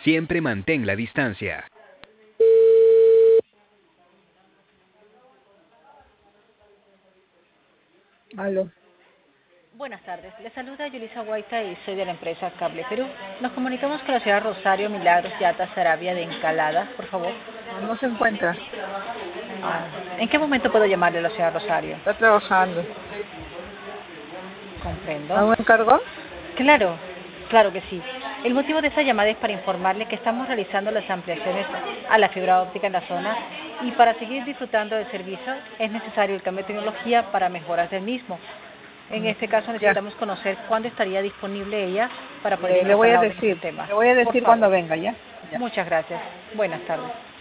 Siempre mantén la distancia. Aló. Buenas tardes, le saluda Yulisa Guaita y soy de la empresa Cable Perú. Nos comunicamos con la señora Rosario Milagros Yata Sarabia de Encalada, por favor. No se encuentra. ¿En qué momento puedo llamarle a la señora Rosario? Está trabajando. Comprendo. ¿Algún encargo? Claro que sí. El motivo de esta llamada es para informarle que estamos realizando las ampliaciones a la fibra óptica en la zona y para seguir disfrutando del servicio es necesario el cambio de tecnología para mejoras del mismo. En este caso necesitamos conocer cuándo estaría disponible ella para poder Le voy ingresar a la orden del decir. sistema. Le voy a Por decir favor. cuando venga, ¿ya? Ya. Muchas gracias. Buenas tardes.